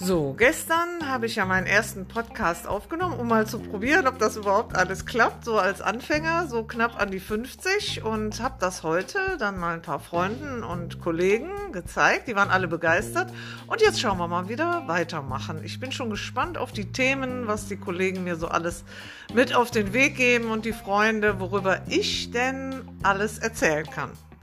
So, gestern habe ich ja meinen ersten Podcast aufgenommen, um mal zu probieren, ob das überhaupt alles klappt, so als Anfänger, so knapp an die 50, und habe das heute dann mal ein paar Freunden und Kollegen gezeigt, die waren alle begeistert, und jetzt schauen wir mal wieder weitermachen. Ich bin schon gespannt auf die Themen, was die Kollegen mir so alles mit auf den Weg geben und die Freunde, worüber ich denn alles erzählen kann.